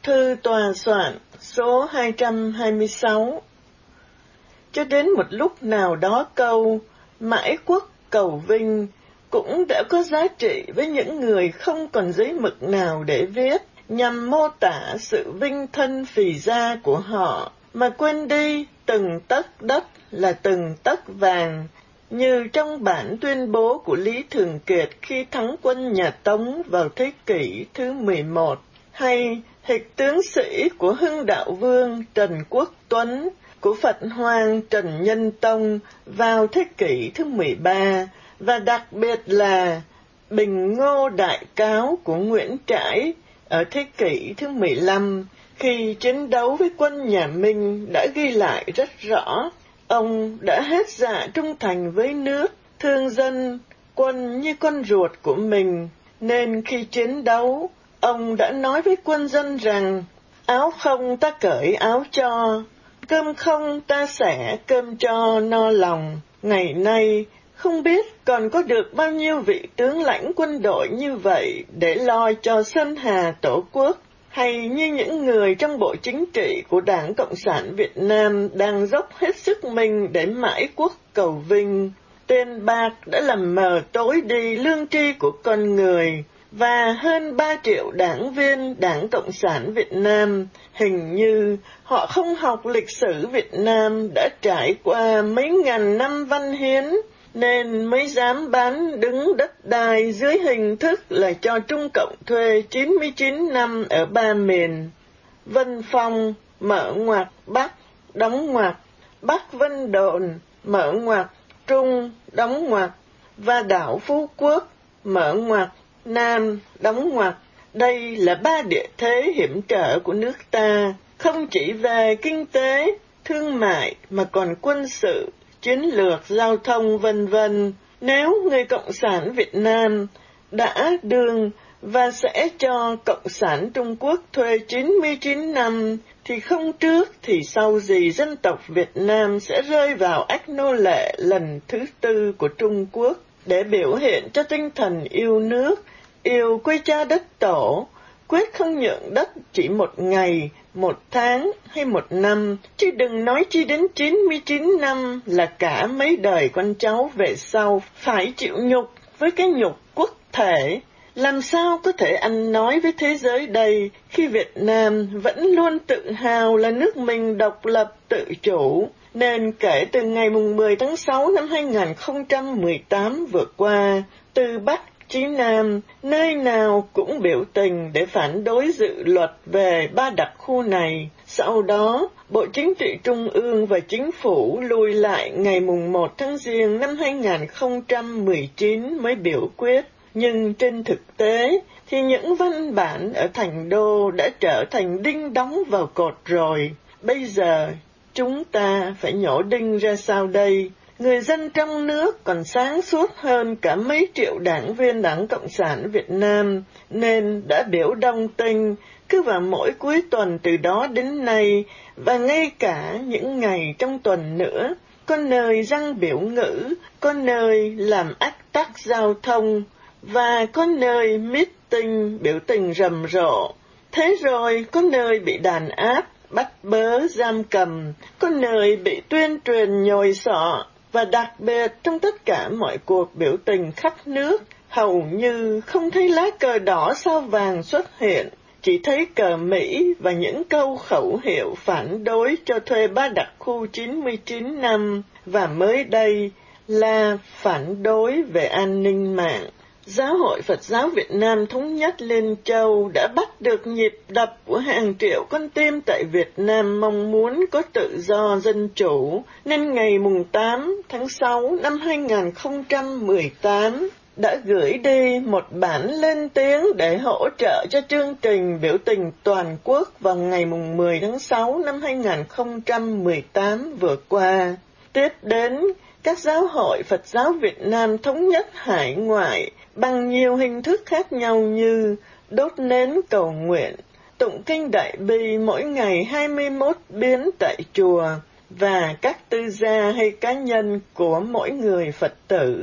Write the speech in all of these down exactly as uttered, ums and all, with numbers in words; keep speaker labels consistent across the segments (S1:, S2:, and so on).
S1: Thư tòa soạn số hai trăm hai mươi sáu. Cho đến một lúc nào đó câu mãi quốc cầu vinh cũng đã có giá trị với những người không còn giấy mực nào để viết, nhằm mô tả sự vinh thân phì gia của họ, mà quên đi từng tấc đất là từng tấc vàng, như trong bản tuyên bố của Lý Thường Kiệt khi thắng quân nhà Tống vào thế kỷ thứ mười một, hay hịch tướng sĩ của Hưng Đạo Vương Trần Quốc Tuấn, của Phật Hoàng Trần Nhân Tông vào thế kỷ thứ mười ba, và đặc biệt là Bình Ngô Đại Cáo của Nguyễn Trãi ở thế kỷ thứ mười lăm, khi chiến đấu với quân nhà Minh đã ghi lại rất rõ. Ông đã hết dạ trung thành với nước, thương dân, quân như con ruột của mình, nên khi chiến đấu, ông đã nói với quân dân rằng, áo không ta cởi áo cho, cơm không ta xẻ cơm cho no lòng. Ngày nay, không biết còn có được bao nhiêu vị tướng lãnh quân đội như vậy để lo cho sơn hà tổ quốc, hay như những người trong bộ chính trị của Đảng Cộng sản Việt Nam đang dốc hết sức mình để mãi quốc cầu vinh. Tiền bạc đã làm mờ tối đi lương tri của con người, và hơn ba triệu đảng viên Đảng Cộng sản Việt Nam hình như họ không học lịch sử Việt Nam đã trải qua mấy ngàn năm văn hiến, nên mới dám bán đứng đất đai dưới hình thức là cho Trung Cộng thuê chín mươi chín năm ở ba miền Vân Phong mở ngoặc Bắc đóng ngoặc, Bắc Vân Đồn mở ngoặc, Trung đóng ngoặc, và đảo Phú Quốc mở ngoặc, Nam đóng ngoặc. Đây là ba địa thế hiểm trở của nước ta, không chỉ về kinh tế, thương mại mà còn quân sự, chiến lược, giao thông vân vân. Nếu người Cộng sản Việt Nam đã đương và sẽ cho Cộng sản Trung Quốc thuê chín mươi chín năm, thì không trước thì sau gì dân tộc Việt Nam sẽ rơi vào ách nô lệ lần thứ tư của Trung Quốc. Để biểu hiện cho tinh thần yêu nước, yêu quê cha đất tổ, quyết không nhượng đất chỉ một ngày, một tháng hay một năm, chứ đừng nói chi đến chín mươi chín năm là cả mấy đời con cháu về sau phải chịu nhục với cái nhục quốc thể. Làm sao có thể ăn nói với thế giới đây khi Việt Nam vẫn luôn tự hào là nước mình độc lập tự chủ? Nên kể từ ngày mười tháng sáu năm hai nghìn không trăm mười tám vừa qua, từ Bắc chí Nam, nơi nào cũng biểu tình để phản đối dự luật về ba đặc khu này. Sau đó, Bộ Chính trị Trung ương và Chính phủ lùi lại ngày mùng một tháng Giêng năm hai nghìn không trăm mười chín mới biểu quyết. Nhưng trên thực tế thì những văn bản ở thành đô đã trở thành đinh đóng vào cột rồi. Bây giờ chúng ta phải nhổ đinh ra sao đây? Người dân trong nước còn sáng suốt hơn cả mấy triệu đảng viên Đảng Cộng sản Việt Nam, nên đã biểu đông tinh cứ vào mỗi cuối tuần từ đó đến nay, và ngay cả những ngày trong tuần nữa, có nơi răng biểu ngữ, có nơi làm ách tắc giao thông, và có nơi meeting biểu tình rầm rộ. Thế rồi có nơi bị đàn áp, bắt bớ, giam cầm, có nơi bị tuyên truyền nhồi sọ, và đặc biệt trong tất cả mọi cuộc biểu tình khắp nước, hầu như không thấy lá cờ đỏ sao vàng xuất hiện, chỉ thấy cờ Mỹ và những câu khẩu hiệu phản đối cho thuê ba đặc khu chín mươi chín năm, và mới đây là phản đối về an ninh mạng. Giáo hội Phật giáo Việt Nam Thống nhất Liên Châu đã bắt được nhịp đập của hàng triệu con tim tại Việt Nam mong muốn có tự do dân chủ, nên ngày mùng tám tháng sáu năm hai nghìn không trăm mười tám đã gửi đi một bản lên tiếng để hỗ trợ cho chương trình biểu tình toàn quốc vào ngày mùng mười tháng sáu năm hai nghìn không trăm mười tám vừa qua. Tiếp đến, các giáo hội Phật giáo Việt Nam Thống nhất hải ngoại bằng nhiều hình thức khác nhau như đốt nến cầu nguyện, tụng kinh đại bi mỗi ngày hai mươi mốt biến tại chùa, và các tư gia hay cá nhân của mỗi người Phật tử.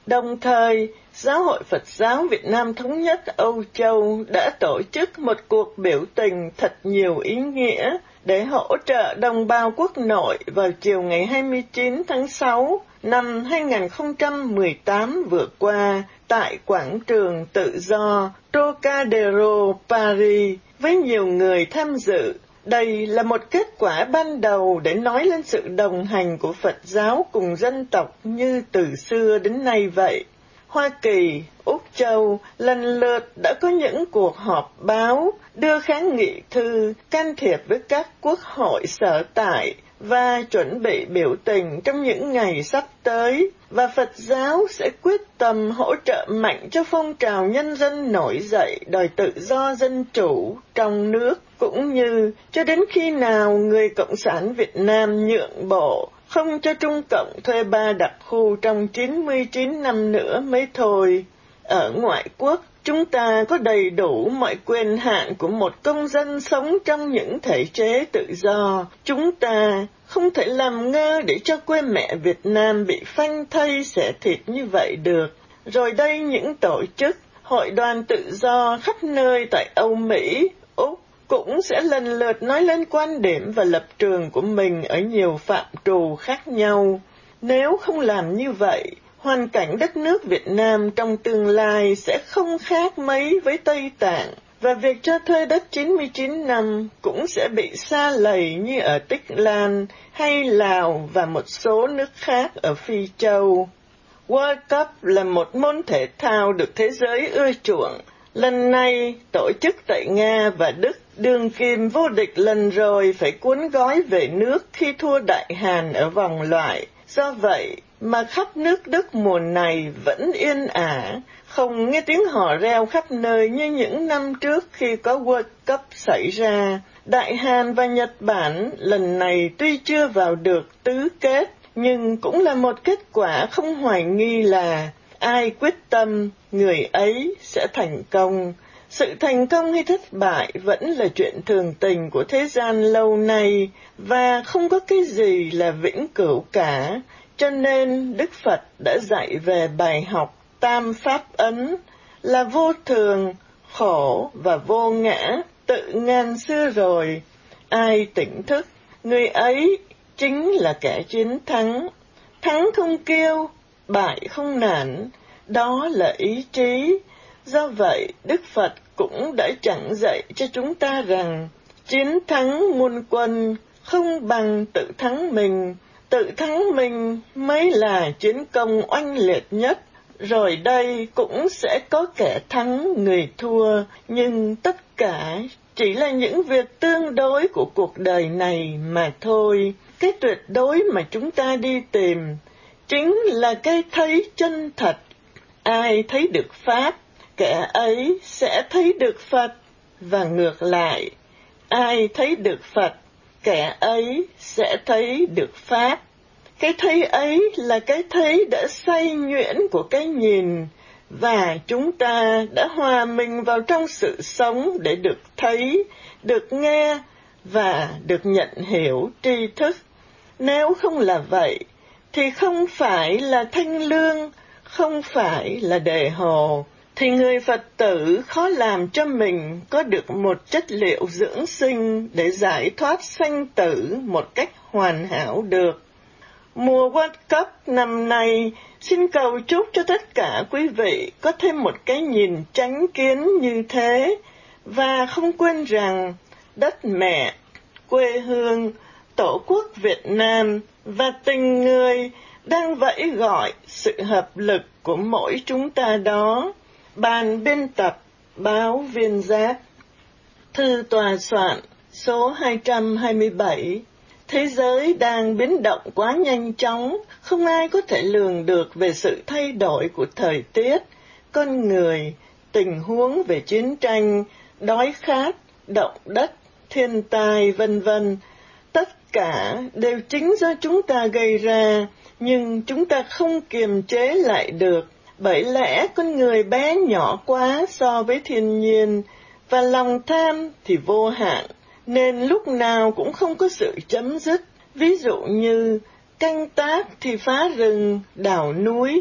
S1: Đồng thời, Giáo hội Phật giáo Việt Nam Thống nhất Âu Châu đã tổ chức một cuộc biểu tình thật nhiều ý nghĩa để hỗ trợ đồng bào quốc nội vào chiều ngày hai mươi chín tháng sáu năm hai nghìn không trăm mười tám vừa qua tại quảng trường Tự do Trocadero, Paris, với nhiều người tham dự. Đây là một kết quả ban đầu để nói lên sự đồng hành của Phật giáo cùng dân tộc như từ xưa đến nay vậy. Hoa Kỳ, Úc Châu lần lượt đã có những cuộc họp báo, đưa kháng nghị thư, can thiệp với các quốc hội sở tại và chuẩn bị biểu tình trong những ngày sắp tới, và Phật giáo sẽ quyết tâm hỗ trợ mạnh cho phong trào nhân dân nổi dậy đòi tự do dân chủ trong nước, cũng như cho đến khi nào người Cộng sản Việt Nam nhượng bộ, không cho Trung Cộng thuê ba đặc khu trong chín mươi chín năm nữa mới thôi. Ở ngoại quốc, chúng ta có đầy đủ mọi quyền hạn của một công dân sống trong những thể chế tự do. Chúng ta không thể làm ngơ để cho quê mẹ Việt Nam bị phanh thây xẻ thịt như vậy được. Rồi đây những tổ chức, hội đoàn tự do khắp nơi tại Âu Mỹ, Úc, cũng sẽ lần lượt nói lên quan điểm và lập trường của mình ở nhiều phạm trù khác nhau. Nếu không làm như vậy, hoàn cảnh đất nước Việt Nam trong tương lai sẽ không khác mấy với Tây Tạng, và việc cho thuê đất chín mươi chín năm cũng sẽ bị sa lầy như ở Tích Lan hay Lào và một số nước khác ở Phi Châu. World Cup là một môn thể thao được thế giới ưa chuộng. Lần này, tổ chức tại Nga và Đức, đương kim vô địch lần rồi phải cuốn gói về nước khi thua Đại Hàn ở vòng loại. Do vậy mà khắp nước Đức mùa này vẫn yên ả, không nghe tiếng hò reo khắp nơi như những năm trước khi có World Cup xảy ra. Đại Hàn và Nhật Bản lần này tuy chưa vào được tứ kết, nhưng cũng là một kết quả không hoài nghi là ai quyết tâm, người ấy sẽ thành công. Sự thành công hay thất bại vẫn là chuyện thường tình của thế gian lâu nay, và không có cái gì là vĩnh cửu cả. Cho nên Đức Phật đã dạy về bài học tam pháp ấn là vô thường, khổ và vô ngã tự ngàn xưa rồi. Ai tỉnh thức, người ấy chính là kẻ chiến thắng. Thắng không kêu, bại không nản, đó là ý chí. Do vậy, Đức Phật cũng đã chẳng dạy cho chúng ta rằng chiến thắng muôn quân không bằng tự thắng mình. Tự thắng mình mới là chiến công oanh liệt nhất. Rồi đây cũng sẽ có kẻ thắng người thua, nhưng tất cả chỉ là những việc tương đối của cuộc đời này mà thôi. Cái tuyệt đối mà chúng ta đi tìm chính là cái thấy chân thật. Ai thấy được Pháp, kẻ ấy sẽ thấy được Phật, và ngược lại, ai thấy được Phật, kẻ ấy sẽ thấy được Pháp. Cái thấy ấy là cái thấy đã xay nhuyễn của cái nhìn, và chúng ta đã hòa mình vào trong sự sống để được thấy, được nghe và được nhận hiểu tri thức. Nếu không là vậy, thì không phải là thanh lương, không phải là đề hồ, thì người Phật tử khó làm cho mình có được một chất liệu dưỡng sinh để giải thoát sanh tử một cách hoàn hảo được. Mùa World Cup năm nay, xin cầu chúc cho tất cả quý vị có thêm một cái nhìn chánh kiến như thế, và không quên rằng đất mẹ, quê hương, tổ quốc Việt Nam và tình người đang vẫy gọi sự hợp lực của mỗi chúng ta đó. Ban biên tập báo Viên Giác. Thư tòa soạn số hai trăm hai mươi bảy. Thế giới đang biến động quá nhanh chóng, không ai có thể lường được về sự thay đổi của thời tiết, con người, tình huống về chiến tranh, đói khát, động đất, thiên tai, vân vân. Tất cả đều chính do chúng ta gây ra, nhưng chúng ta không kiềm chế lại được, bởi lẽ con người bé nhỏ quá so với thiên nhiên, và lòng tham thì vô hạn, nên lúc nào cũng không có sự chấm dứt. Ví dụ như canh tác thì phá rừng, đào núi,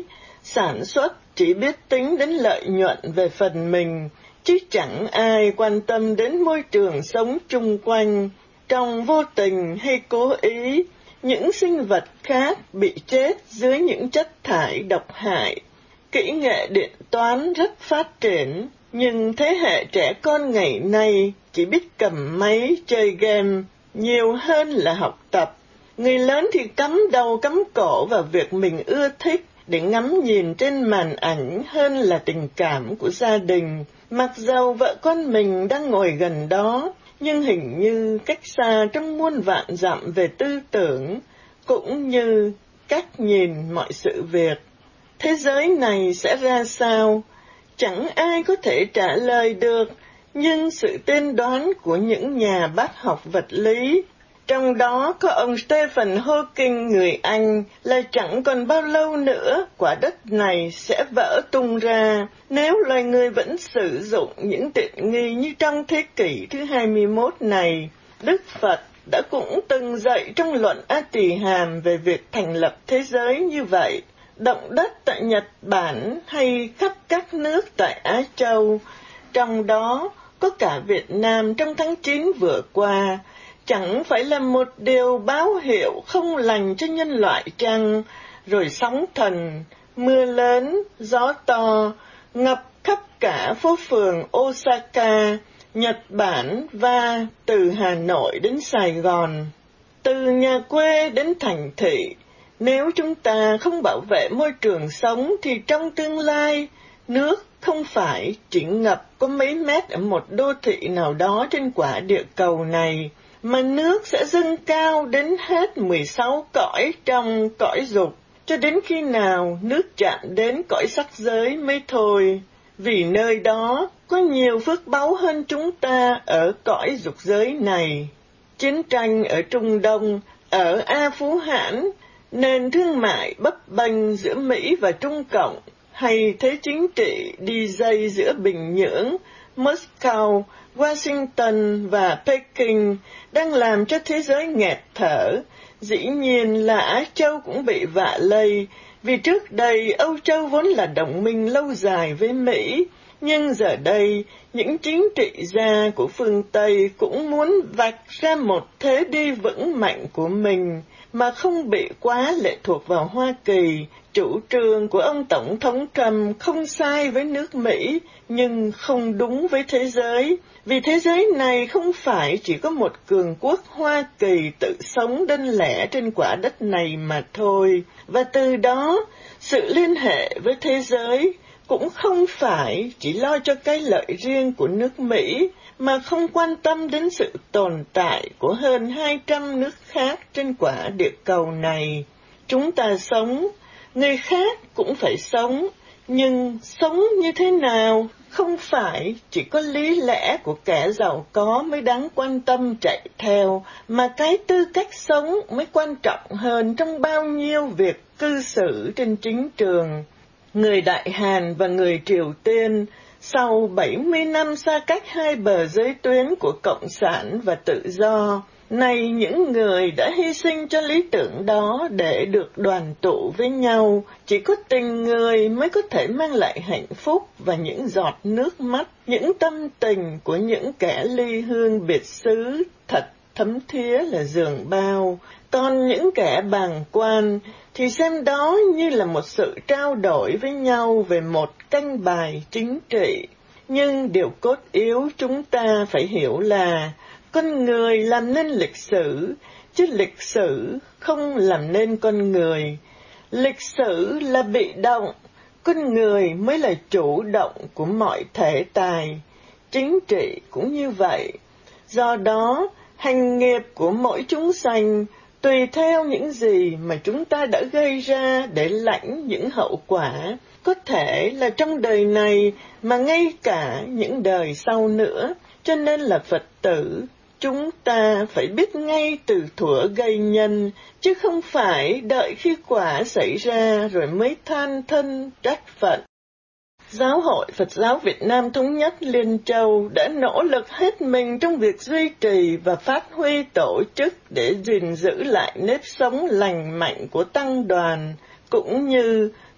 S1: sản xuất chỉ biết tính đến lợi nhuận về phần mình, chứ chẳng ai quan tâm đến môi trường sống chung quanh. Trong vô tình hay cố ý, những sinh vật khác bị chết dưới những chất thải độc hại. Kỹ nghệ điện toán rất phát triển, nhưng thế hệ trẻ con ngày nay chỉ biết cầm máy chơi game nhiều hơn là học tập. Người lớn thì cắm đầu cắm cổ vào việc mình ưa thích để ngắm nhìn trên màn ảnh hơn là tình cảm của gia đình. Mặc dầu vợ con mình đang ngồi gần đó, nhưng hình như cách xa trong muôn vạn dặm về tư tưởng, cũng như cách nhìn mọi sự việc. Thế giới này sẽ ra sao? Chẳng ai có thể trả lời được, nhưng sự tiên đoán của những nhà bác học vật lý, trong đó có ông Stephen Hawking người Anh, là chẳng còn bao lâu nữa quả đất này sẽ vỡ tung ra nếu loài người vẫn sử dụng những tiện nghi như trong thế kỷ thứ hai mươi mốt này. Đức Phật đã cũng từng dạy trong luận A Tỳ Hàm về việc thành lập thế giới như vậy. Động đất tại Nhật Bản hay khắp các nước tại Á Châu, trong đó có cả Việt Nam trong tháng chín vừa qua, chẳng phải là một điều báo hiệu không lành cho nhân loại chăng? Rồi sóng thần, mưa lớn, gió to, ngập khắp cả phố phường Osaka, Nhật Bản và từ Hà Nội đến Sài Gòn, từ nhà quê đến thành thị. Nếu chúng ta không bảo vệ môi trường sống thì trong tương lai, nước không phải chỉ ngập có mấy mét ở một đô thị nào đó trên quả địa cầu này, mà nước sẽ dâng cao đến hết mười sáu cõi trong cõi dục, cho đến khi nào nước chạm đến cõi sắc giới mới thôi. Vì nơi đó có nhiều phước báu hơn chúng ta ở cõi dục giới này. Chiến tranh ở Trung Đông, ở A Phú Hãn, nền thương mại bấp bênh giữa Mỹ và Trung Cộng, hay thế chính trị đi dây giữa Bình Nhưỡng, Moscow, Washington và Peking đang làm cho thế giới nghẹt thở. Dĩ nhiên là Á Châu cũng bị vạ lây, vì trước đây Âu Châu vốn là đồng minh lâu dài với Mỹ, nhưng giờ đây những chính trị gia của phương Tây cũng muốn vạch ra một thế đi vững mạnh của mình mà không bị quá lệ thuộc vào Hoa Kỳ. Chủ trương của ông Tổng thống Trump không sai với nước Mỹ, nhưng không đúng với thế giới, vì thế giới này không phải chỉ có một cường quốc Hoa Kỳ tự sống đơn lẻ trên quả đất này mà thôi, và từ đó sự liên hệ với thế giới cũng không phải chỉ lo cho cái lợi riêng của nước Mỹ, mà không quan tâm đến sự tồn tại của hơn hai trăm nước khác trên quả địa cầu này. Chúng ta sống, người khác cũng phải sống, nhưng sống như thế nào không phải chỉ có lý lẽ của kẻ giàu có mới đáng quan tâm chạy theo, mà cái tư cách sống mới quan trọng hơn trong bao nhiêu việc cư xử trên chính trường. Người Đại Hàn và người Triều Tiên, sau bảy mươi năm xa cách hai bờ giới tuyến của Cộng sản và tự do, nay những người đã hy sinh cho lý tưởng đó để được đoàn tụ với nhau. Chỉ có tình người mới có thể mang lại hạnh phúc và những giọt nước mắt, những tâm tình của những kẻ ly hương biệt xứ thật thấm thía là giường bao. Còn những kẻ bàng quan thì xem đó như là một sự trao đổi với nhau về một canh bài chính trị. Nhưng điều cốt yếu chúng ta phải hiểu là con người làm nên lịch sử, chứ lịch sử không làm nên con người. Lịch sử là bị động, con người mới là chủ động của mọi thể tài. Chính trị cũng như vậy. Do đó, hành nghiệp của mỗi chúng sanh tùy theo những gì mà chúng ta đã gây ra để lãnh những hậu quả, có thể là trong đời này mà ngay cả những đời sau nữa. Cho nên là Phật tử, chúng ta phải biết ngay từ thuở gây nhân, chứ không phải đợi khi quả xảy ra rồi mới than thân trách phận. Giáo hội Phật giáo Việt Nam Thống nhất Liên Châu đã nỗ lực hết mình trong việc duy trì và phát huy tổ chức để gìn giữ lại nếp sống lành mạnh của tăng đoàn, cũng như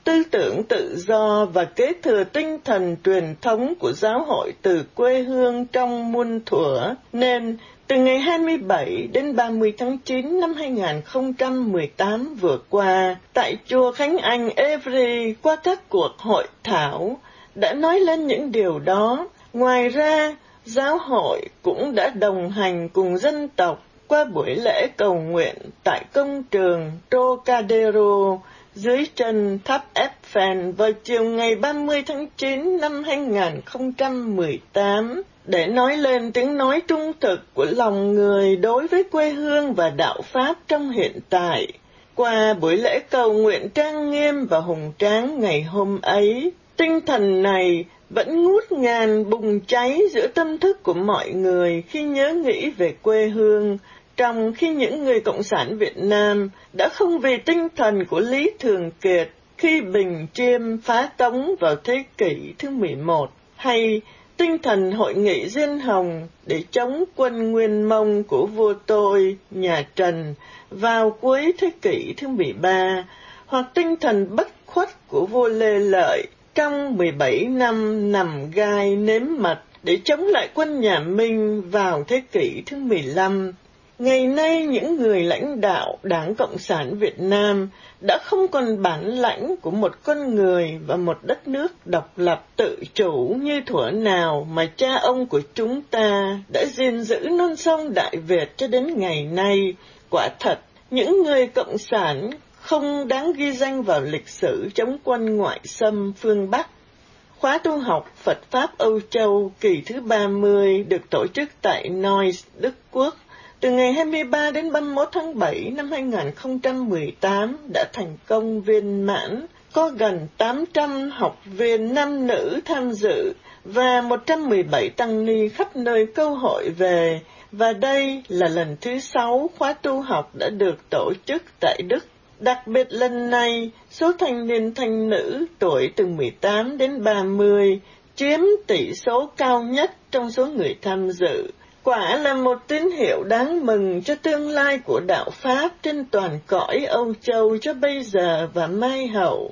S1: tư tưởng tự do và kế thừa tinh thần truyền thống của giáo hội từ quê hương trong muôn thuở, nên từ ngày hai mươi bảy đến ba mươi tháng chín năm hai nghìn không trăm mười tám vừa qua, tại chùa Khánh Anh Every, qua các cuộc hội thảo đã nói lên những điều đó. Ngoài ra, giáo hội cũng đã đồng hành cùng dân tộc qua buổi lễ cầu nguyện tại công trường Trocadero dưới chân tháp Eiffel vào chiều ngày ba mươi tháng chín năm hai nghìn không trăm mười tám, để nói lên tiếng nói trung thực của lòng người đối với quê hương và đạo Pháp trong hiện tại. Qua buổi lễ cầu nguyện trang nghiêm và hùng tráng ngày hôm ấy, tinh thần này vẫn ngút ngàn bùng cháy giữa tâm thức của mọi người khi nhớ nghĩ về quê hương, trong khi những người Cộng sản Việt Nam đã không vì tinh thần của Lý Thường Kiệt khi Bình Chiêm phá Tống vào thế kỷ thứ mười một, hay tinh thần Hội nghị Diên Hồng để chống quân Nguyên Mông của vua Tôi, nhà Trần vào cuối thế kỷ thứ mười ba, hoặc tinh thần bất khuất của vua Lê Lợi trong mười bảy năm nằm gai nếm mật để chống lại quân nhà Minh vào thế kỷ thứ mười lăm. Ngày nay, những người lãnh đạo Đảng Cộng sản Việt Nam đã không còn bản lãnh của một con người và một đất nước độc lập tự chủ như thuở nào mà cha ông của chúng ta đã gìn giữ non sông Đại Việt cho đến ngày nay. Quả thật, những người Cộng sản không đáng ghi danh vào lịch sử chống quân ngoại xâm phương Bắc. Khóa tu học Phật Pháp Âu Châu kỳ thứ ba mươi được tổ chức tại Neuss, Đức Quốc, từ ngày hai mươi ba đến ba mươi mốt tháng bảy năm hai nghìn không trăm mười tám đã thành công viên mãn, có gần tám trăm học viên nam nữ tham dự và một trăm mười bảy tăng ni khắp nơi câu hội về, và đây là lần thứ sáu khóa tu học đã được tổ chức tại Đức. Đặc biệt lần này, số thanh niên thanh nữ tuổi từ mười tám đến ba mươi chiếm tỷ số cao nhất trong số người tham dự. Quả là một tín hiệu đáng mừng cho tương lai của đạo Pháp trên toàn cõi Âu Châu cho bây giờ và mai hậu.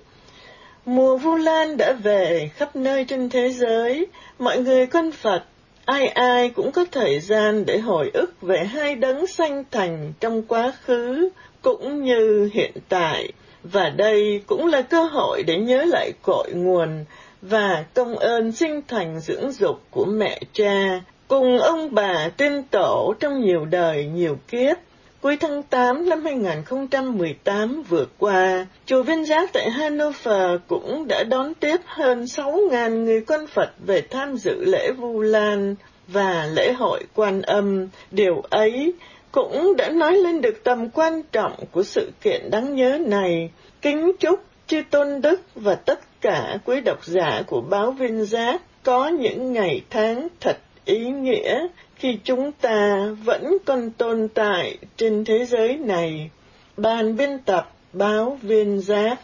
S1: Mùa Vu Lan đã về khắp nơi trên thế giới, mọi người con Phật, ai ai cũng có thời gian để hồi ức về hai đấng sanh thành trong quá khứ cũng như hiện tại, và đây cũng là cơ hội để nhớ lại cội nguồn và công ơn sinh thành dưỡng dục của mẹ cha, cùng ông bà tiên tổ trong nhiều đời nhiều kiếp. Cuối tháng tám năm hai nghìn không trăm mười tám vừa qua, chùa Viên Giác tại Hanover cũng đã đón tiếp hơn sáu nghìn người con Phật về tham dự lễ Vu Lan và lễ hội Quan Âm. Điều ấy cũng đã nói lên được tầm quan trọng của sự kiện đáng nhớ này. Kính chúc chư Tôn Đức và tất cả quý độc giả của báo Viên Giác có những ngày tháng thật ý nghĩa khi chúng ta vẫn còn tồn tại trên thế giới này. Ban biên tập báo Viên Giác.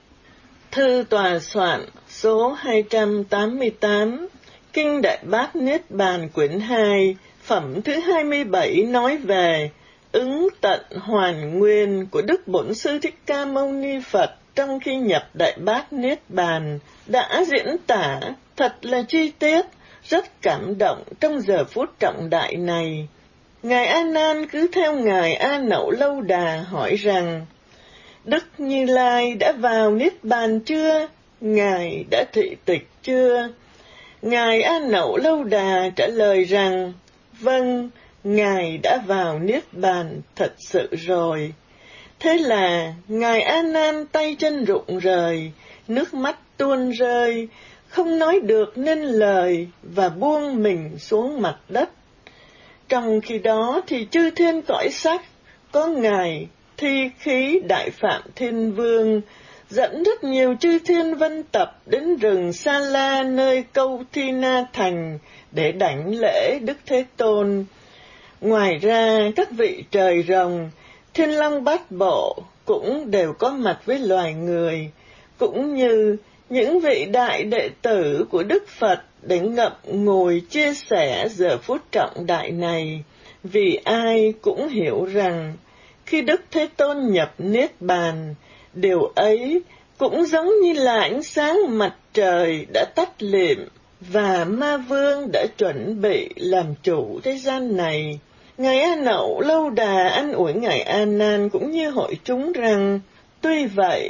S1: Thư tòa soạn số hai trăm tám mươi tám, Kinh Đại Bát Niết Bàn quyển hai, phẩm thứ hai mươi bảy nói về ứng tận hoàn nguyên của Đức Bổn Sư Thích Ca Mâu Ni Phật trong khi nhập Đại Bát Niết Bàn, đã diễn tả thật là chi tiết, rất cảm động trong giờ phút trọng đại này. Ngài A Nan cứ theo Ngài A Nậu Lâu Đà hỏi rằng: Đức Như Lai đã vào Niết Bàn chưa? Ngài đã thị tịch chưa? Ngài A Nậu Lâu Đà trả lời rằng: Vâng, Ngài đã vào Niết Bàn thật sự rồi. Thế là Ngài A Nan tay chân rụng rời, nước mắt tuôn rơi, không nói được nên lời và buông mình xuống mặt đất. Trong khi đó thì chư thiên cõi sắc có Ngài Thi Khí Đại Phạm Thiên Vương dẫn rất nhiều chư thiên vân tập đến rừng Sa La nơi Câu Thi Na Thành để đảnh lễ Đức Thế Tôn. Ngoài ra, các vị trời rồng, Thiên Long Bát Bộ cũng đều có mặt với loài người, cũng như những vị đại đệ tử của Đức Phật để ngậm ngùi chia sẻ giờ phút trọng đại này, vì ai cũng hiểu rằng khi Đức Thế Tôn nhập Niết Bàn, điều ấy cũng giống như là ánh sáng mặt trời đã tắt lịm và ma vương đã chuẩn bị làm chủ thế gian này. Ngài A Nậu lâu đà an ủi Ngài A Nan cũng như hội chúng rằng, tuy vậy,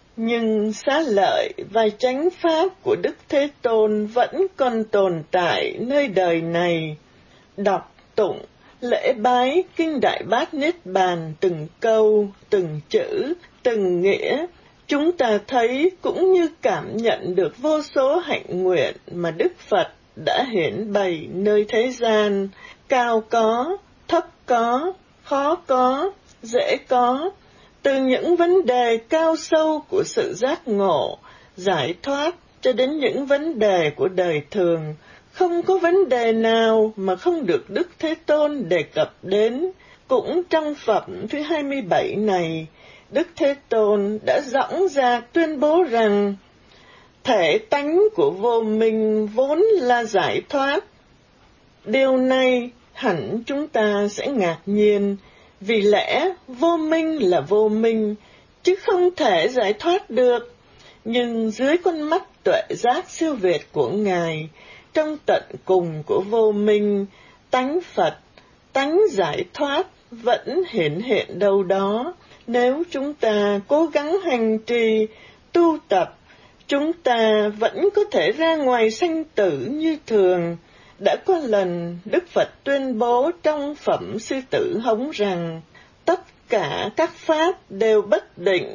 S1: nhưng xá lợi và chánh pháp của Đức Thế Tôn vẫn còn tồn tại nơi đời này. Đọc tụng, lễ bái Kinh Đại Bát Niết Bàn từng câu, từng chữ, từng nghĩa, chúng ta thấy cũng như cảm nhận được vô số hạnh nguyện mà Đức Phật đã hiển bày nơi thế gian, cao có, thấp có, khó có, dễ có, từ những vấn đề cao sâu của sự giác ngộ, giải thoát cho đến những vấn đề của đời thường. Không có vấn đề nào mà không được Đức Thế Tôn đề cập đến. Cũng trong phẩm thứ hai mươi bảy này, Đức Thế Tôn đã dõng dạc tuyên bố rằng thể tánh của vô minh vốn là giải thoát. Điều này hẳn chúng ta sẽ ngạc nhiên, vì lẽ vô minh là vô minh, chứ không thể giải thoát được. Nhưng dưới con mắt tuệ giác siêu việt của Ngài, trong tận cùng của vô minh, tánh Phật, tánh giải thoát vẫn hiện hiện đâu đó. Nếu chúng ta cố gắng hành trì, tu tập, chúng ta vẫn có thể ra ngoài sanh tử như thường. Đã có lần Đức Phật tuyên bố trong phẩm Sư Tử Hống rằng tất cả các pháp đều bất định,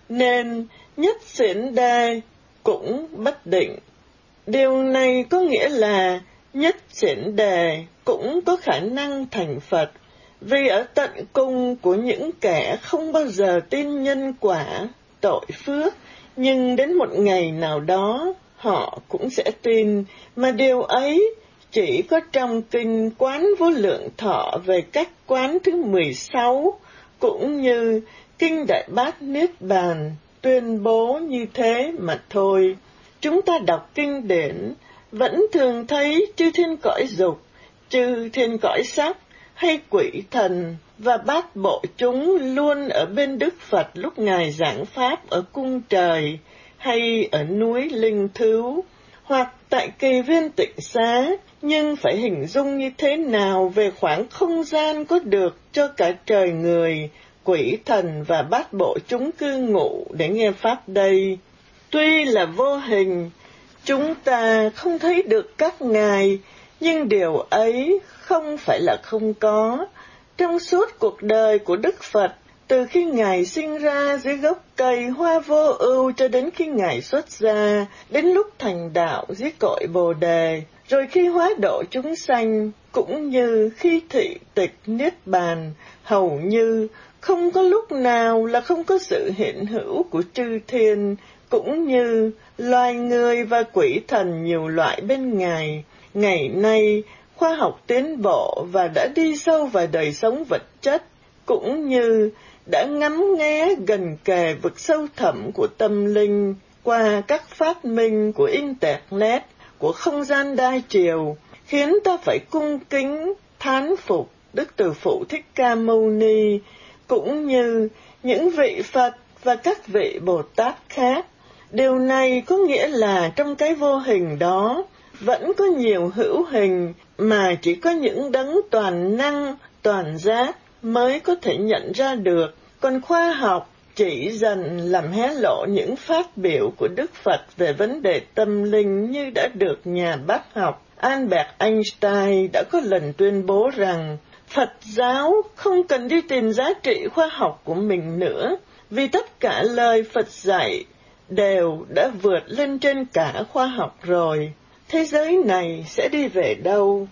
S1: nên nhất xiển đa cũng bất định. Điều này có nghĩa là nhất xiển đề cũng có khả năng thành Phật, vì ở tận cùng của những kẻ không bao giờ tin nhân quả, tội phước, nhưng đến một ngày nào đó họ cũng sẽ tin, mà điều ấy chỉ có trong kinh Quán Vô Lượng Thọ về cách quán thứ mười sáu, cũng như Kinh Đại Bát Niết Bàn tuyên bố như thế mà thôi. Chúng ta đọc kinh điển vẫn thường thấy chư thiên cõi dục, chư thiên cõi sắc hay quỷ thần và bát bộ chúng luôn ở bên Đức Phật lúc Ngài giảng pháp ở cung trời hay ở núi Linh Thứu hoặc tại kỳ viên tịnh xá. Nhưng phải hình dung như thế nào về khoảng không gian có được cho cả trời người, quỷ thần và bát bộ chúng cư ngụ để nghe pháp đây? Tuy là vô hình, chúng ta không thấy được các ngài, nhưng điều ấy không phải là không có. Trong suốt cuộc đời của Đức Phật, từ khi Ngài sinh ra dưới gốc cây Hoa Vô Ưu cho đến khi Ngài xuất gia, đến lúc thành đạo dưới cội Bồ Đề, rồi khi hóa độ chúng sanh, cũng như khi thị tịch Niết Bàn, hầu như không có lúc nào là không có sự hiện hữu của chư thiên, cũng như loài người và quỷ thần nhiều loại bên Ngài. Ngày nay, khoa học tiến bộ và đã đi sâu vào đời sống vật chất, cũng như đã ngắm nghé gần kề vực sâu thẳm của tâm linh qua các phát minh của Internet, của không gian đa chiều, khiến ta phải cung kính, thán phục Đức Từ Phụ Thích Ca Mâu Ni, cũng như những vị Phật và các vị Bồ Tát khác. Điều này có nghĩa là trong cái vô hình đó vẫn có nhiều hữu hình mà chỉ có những đấng toàn năng, toàn giác mới có thể nhận ra được. Còn khoa học chỉ dần làm hé lộ những phát biểu của Đức Phật về vấn đề tâm linh, như đã được nhà bác học Albert Einstein đã có lần tuyên bố rằng Phật giáo không cần đi tìm giá trị khoa học của mình nữa, vì tất cả lời Phật dạy đều đã vượt lên trên cả khoa học rồi. Thế giới này sẽ đi về đâu?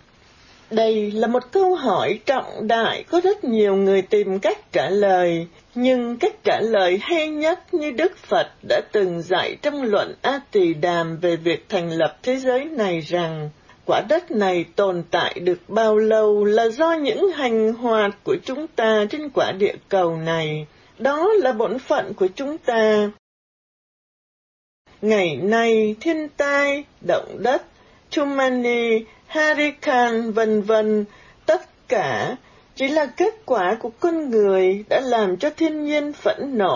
S1: Đây là một câu hỏi trọng đại, có rất nhiều người tìm cách trả lời, nhưng cách trả lời hay nhất như Đức Phật đã từng dạy trong luận A Tỳ Đàm về việc thành lập thế giới này rằng quả đất này tồn tại được bao lâu là do những hành hoạt của chúng ta trên quả địa cầu này. Đó là bổn phận của chúng ta. Ngày nay, thiên tai, động đất, tsunami, hurricane, vân vân, tất cả chỉ là kết quả của con người đã làm cho thiên nhiên phẫn nộ.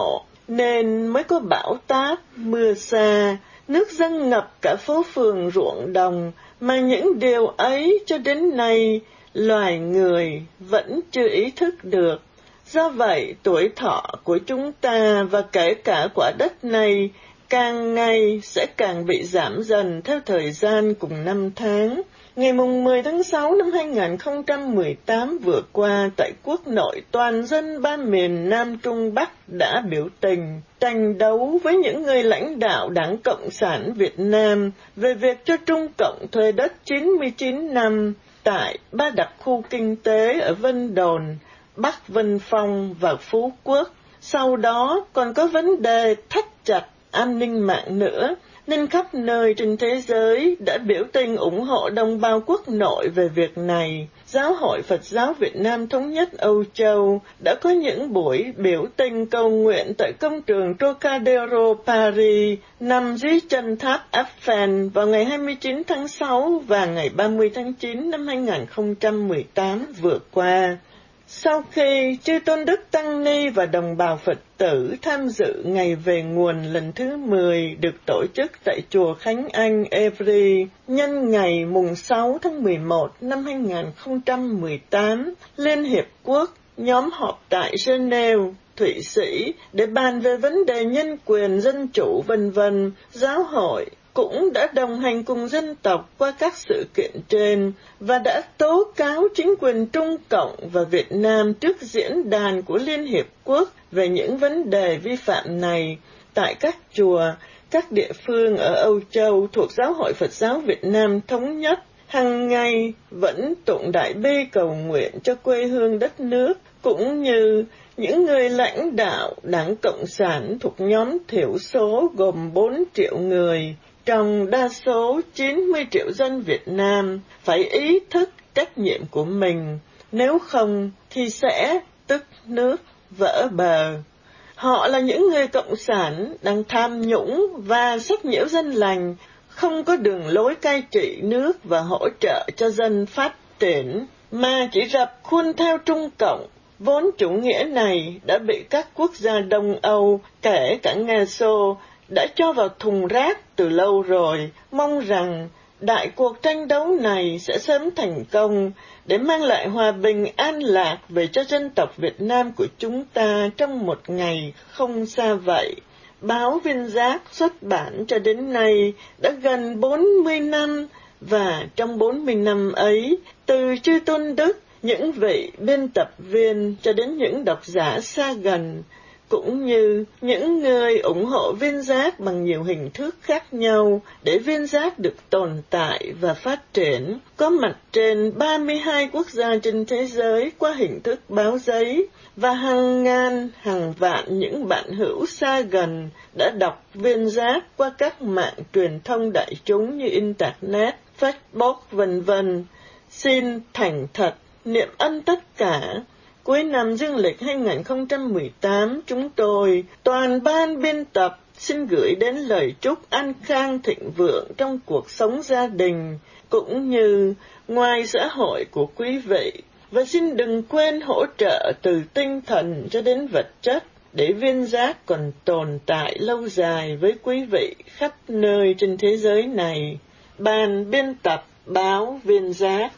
S1: nên mới có bão táp, mưa xa, nước dâng ngập cả phố phường ruộng đồng, mà những điều ấy cho đến nay loài người vẫn chưa ý thức được. Do vậy, tuổi thọ của chúng ta và kể cả quả đất này càng ngày sẽ càng bị giảm dần theo thời gian cùng năm tháng. Ngày mười tháng sáu năm hai nghìn không trăm mười tám vừa qua, tại quốc nội, toàn dân ba miền Nam Trung Bắc đã biểu tình, tranh đấu với những người lãnh đạo Đảng Cộng sản Việt Nam về việc cho Trung Cộng thuê đất chín mươi chín năm tại ba đặc khu kinh tế ở Vân Đồn, Bắc Vân Phong và Phú Quốc. Sau đó còn có vấn đề thắt chặt an ninh mạng nữa, nên khắp nơi trên thế giới đã biểu tình ủng hộ đồng bào quốc nội về việc này. Giáo hội Phật giáo Việt Nam Thống nhất Âu Châu đã có những buổi biểu tình cầu nguyện tại công trường Trocadero Paris nằm dưới chân tháp Eiffel vào ngày hai mươi chín tháng sáu và ngày ba mươi tháng chín năm hai nghìn không trăm mười tám vừa qua. Sau khi Chư Tôn Đức Tăng Ni và đồng bào Phật tử tham dự Ngày Về Nguồn lần thứ mười được tổ chức tại Chùa Khánh Anh, Évry, nhân ngày mùng sáu tháng mười một năm hai nghìn không trăm mười tám, Liên Hiệp Quốc nhóm họp tại Geneva, Thụy Sĩ để bàn về vấn đề nhân quyền, dân chủ, vân vân. Giáo hội cũng đã đồng hành cùng dân tộc qua các sự kiện trên và đã tố cáo chính quyền Trung Cộng và Việt Nam trước diễn đàn của Liên Hiệp Quốc về những vấn đề vi phạm này. Tại các chùa, các địa phương ở Âu Châu thuộc Giáo hội Phật giáo Việt Nam Thống nhất hàng ngày vẫn tụng đại bi cầu nguyện cho quê hương đất nước, cũng như những người lãnh đạo Đảng Cộng sản thuộc nhóm thiểu số gồm bốn triệu người, trong đa số chín mươi triệu dân Việt Nam, phải ý thức trách nhiệm của mình, nếu không thì sẽ tức nước vỡ bờ. Họ là những người cộng sản đang tham nhũng và sách nhiễu dân lành, không có đường lối cai trị nước và hỗ trợ cho dân phát triển, mà chỉ rập khuôn theo Trung Cộng. Vốn chủ nghĩa này đã bị các quốc gia Đông Âu, kể cả Nga Xô, đã cho vào thùng rác từ lâu rồi, mong rằng đại cuộc tranh đấu này sẽ sớm thành công để mang lại hòa bình an lạc về cho dân tộc Việt Nam của chúng ta trong một ngày không xa vậy. Báo Viên Giác xuất bản cho đến nay đã gần bốn mươi năm, và trong bốn mươi năm ấy, từ Chư Tôn Đức, những vị biên tập viên cho đến những độc giả xa gần, cũng như những người ủng hộ Viên Giác bằng nhiều hình thức khác nhau để Viên Giác được tồn tại và phát triển, có mặt trên ba mươi hai quốc gia trên thế giới qua hình thức báo giấy, và hàng ngàn, hàng vạn những bạn hữu xa gần đã đọc Viên Giác qua các mạng truyền thông đại chúng như Internet, Facebook, vân vân. Xin thành thật niệm ân tất cả. Cuối năm dương lịch hai nghìn không trăm mười tám, chúng tôi, toàn ban biên tập, xin gửi đến lời chúc an khang thịnh vượng trong cuộc sống gia đình, cũng như ngoài xã hội của quý vị. Và xin đừng quên hỗ trợ từ tinh thần cho đến vật chất, để Viên Giác còn tồn tại lâu dài với quý vị khắp nơi trên thế giới này. Ban biên tập báo Viên Giác.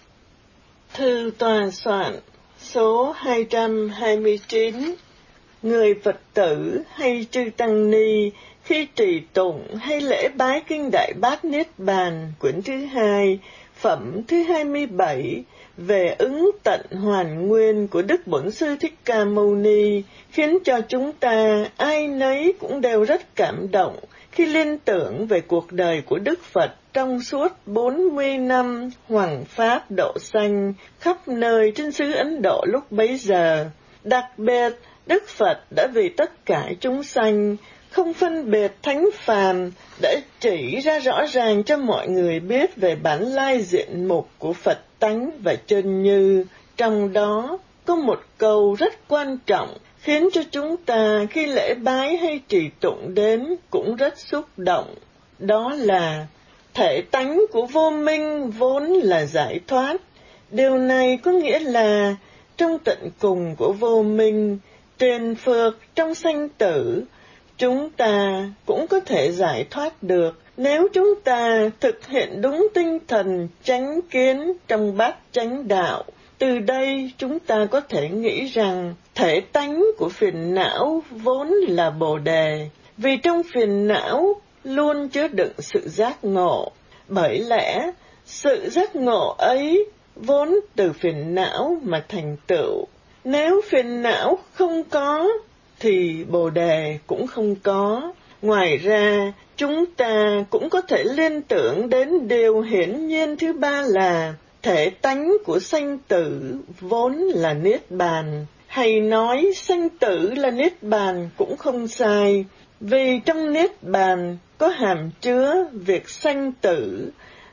S1: Thư tòa soạn số hai trăm hai mươi chín. Người Phật tử hay chư Tăng Ni khi trì tụng hay lễ bái kinh Đại Bát Niết Bàn quyển thứ hai, phẩm thứ hai mươi bảy về ứng tận hoàn nguyên của Đức Bổn Sư Thích Ca Mâu Ni khiến cho chúng ta ai nấy cũng đều rất cảm động khi liên tưởng về cuộc đời của Đức Phật trong suốt bốn mươi năm hoằng pháp độ sanh khắp nơi trên xứ Ấn Độ lúc bấy giờ. Đặc biệt, Đức Phật đã vì tất cả chúng sanh, không phân biệt thánh phàm, đã chỉ ra rõ ràng cho mọi người biết về bản lai diện mục của Phật tánh và chân như. Trong đó có một câu rất quan trọng khiến cho chúng ta khi lễ bái hay trì tụng đến cũng rất xúc động. Đó là thể tánh của vô minh vốn là giải thoát. Điều này có nghĩa là trong tận cùng của vô minh, tiền phược trong sanh tử, chúng ta cũng có thể giải thoát được nếu chúng ta thực hiện đúng tinh thần chánh kiến trong bát chánh đạo. Từ đây chúng ta có thể nghĩ rằng thể tánh của phiền não vốn là Bồ Đề, vì trong phiền não luôn chứa đựng sự giác ngộ. Bởi lẽ sự giác ngộ ấy vốn từ phiền não mà thành tựu. Nếu phiền não không có thì Bồ Đề cũng không có. Ngoài ra, chúng ta cũng có thể liên tưởng đến điều hiển nhiên thứ ba là thể tánh của sanh tử vốn là Niết Bàn. Hay nói sanh tử là Niết Bàn cũng không sai, vì trong Niết Bàn có hàm chứa việc sanh tử,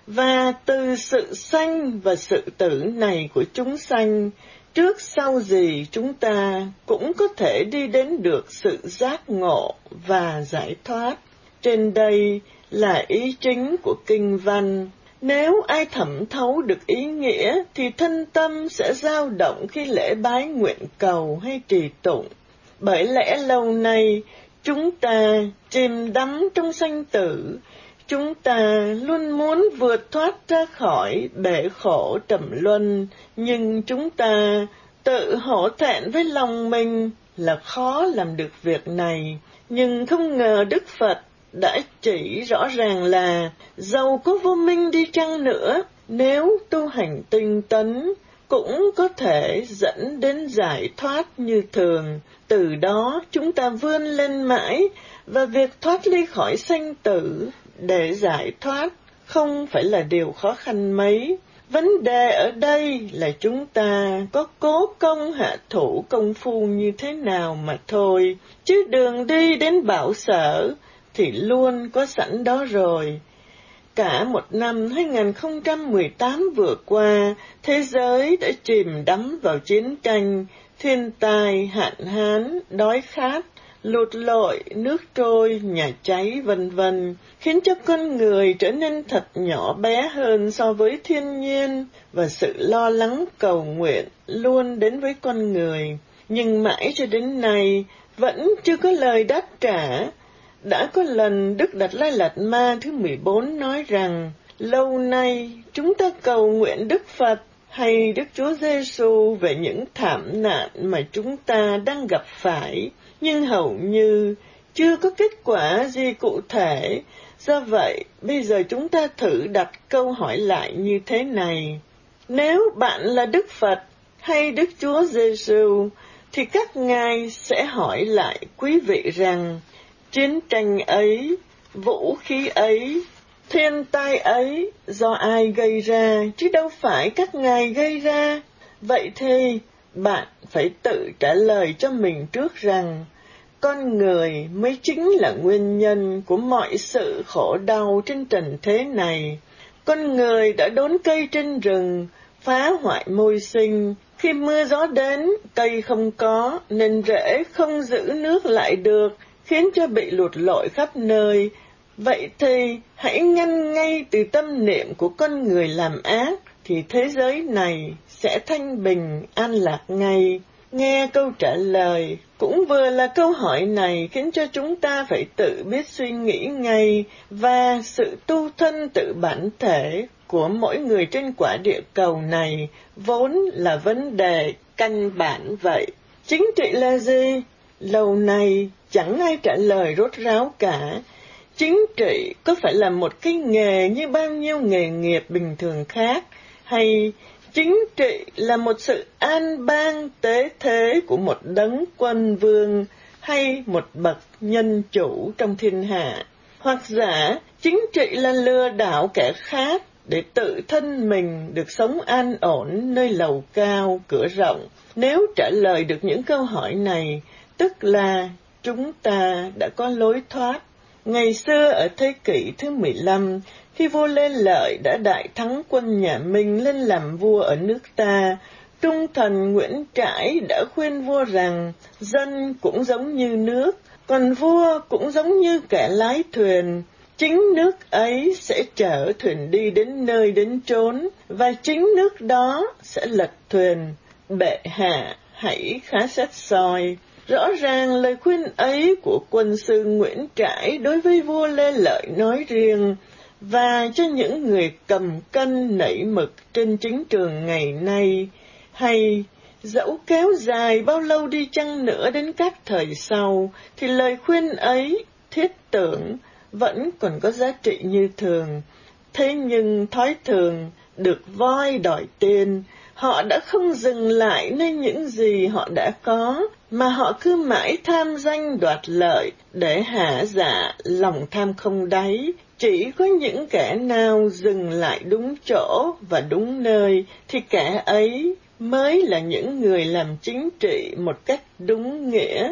S1: và từ sự sanh và sự tử này của chúng sanh, trước sau gì chúng ta cũng có thể đi đến được sự giác ngộ và giải thoát. Trên đây là ý chính của kinh văn. Nếu ai thẩm thấu được ý nghĩa thì thân tâm sẽ dao động khi lễ bái nguyện cầu hay trì tụng. Bởi lẽ lâu nay chúng ta chìm đắm trong sanh tử, chúng ta luôn muốn vượt thoát ra khỏi bể khổ trầm luân, nhưng chúng ta tự hổ thẹn với lòng mình là khó làm được việc này. Nhưng không ngờ Đức Phật đã chỉ rõ ràng là dầu có vô minh đi chăng nữa, nếu tu hành tinh tấn cũng có thể dẫn đến giải thoát như thường. Từ đó chúng ta vươn lên mãi, và việc thoát ly khỏi sanh tử để giải thoát không phải là điều khó khăn mấy. Vấn đề ở đây là chúng ta có cố công hạ thủ công phu như thế nào mà thôi, chứ đường đi đến bảo sở thì luôn có sẵn đó rồi. Cả một năm hai không một tám vừa qua, thế giới đã chìm đắm vào chiến tranh, thiên tai, hạn hán, đói khát, lụt lội, nước trôi, nhà cháy, vân vân, khiến cho con người trở nên thật nhỏ bé hơn so với thiên nhiên, và sự lo lắng cầu nguyện luôn đến với con người. Nhưng mãi cho đến nay vẫn chưa có lời đáp trả. Đã có lần Đức Đạt Lai Lạt Ma thứ mười bốn nói rằng, lâu nay chúng ta cầu nguyện Đức Phật hay Đức Chúa Giêsu về những thảm nạn mà chúng ta đang gặp phải, nhưng hầu như chưa có kết quả gì cụ thể. Do vậy, bây giờ chúng ta thử đặt câu hỏi lại như thế này. Nếu bạn là Đức Phật hay Đức Chúa Giêsu, thì các ngài sẽ hỏi lại quý vị rằng, chiến tranh ấy, vũ khí ấy, thiên tai ấy do ai gây ra, chứ đâu phải các ngài gây ra. Vậy thì bạn phải tự trả lời cho mình trước rằng, con người mới chính là nguyên nhân của mọi sự khổ đau trên trần thế này. Con người đã đốn cây trên rừng, phá hoại môi sinh. Khi mưa gió đến, cây không có, nên rễ không giữ nước lại được, khiến cho bị lụt lội khắp nơi. Vậy thì hãy ngăn ngay từ tâm niệm của con người làm ác, thì thế giới này sẽ thanh bình, an lạc ngay. Nghe câu trả lời cũng vừa là câu hỏi này khiến cho chúng ta phải tự biết suy nghĩ ngay, và sự tu thân tự bản thể của mỗi người trên quả địa cầu này vốn là vấn đề căn bản vậy. Chính trị là gì? Lâu nay chẳng ai trả lời rốt ráo cả. Chính trị có phải là một cái nghề như bao nhiêu nghề nghiệp bình thường khác, hay chính trị là một sự an bang tế thế của một đấng quân vương, hay một bậc nhân chủ trong thiên hạ? Hoặc giả chính trị là lừa đảo kẻ khác để tự thân mình được sống an ổn nơi lầu cao cửa rộng? Nếu trả lời được những câu hỏi này, tức là chúng ta đã có lối thoát. Ngày xưa ở thế kỷ thứ mười lăm, khi vua Lê Lợi đã đại thắng quân nhà Minh lên làm vua ở nước ta, trung thần Nguyễn Trãi đã khuyên vua rằng dân cũng giống như nước, còn vua cũng giống như kẻ lái thuyền. Chính nước ấy sẽ chở thuyền đi đến nơi đến chốn, và chính nước đó sẽ lật thuyền. Bệ hạ hãy khá xét soi. Rõ ràng lời khuyên ấy của quân sư Nguyễn Trãi đối với vua Lê Lợi nói riêng, và cho những người cầm cân nảy mực trên chính trường ngày nay, hay dẫu kéo dài bao lâu đi chăng nữa đến các thời sau, thì lời khuyên ấy thiết tưởng vẫn còn có giá trị như thường. Thế nhưng thói thường được voi đòi tên, họ đã không dừng lại nơi những gì họ đã có, mà họ cứ mãi tham danh đoạt lợi để hả dạ lòng tham không đáy. Chỉ có những kẻ nào dừng lại đúng chỗ và đúng nơi thì kẻ ấy mới là những người làm chính trị một cách đúng nghĩa.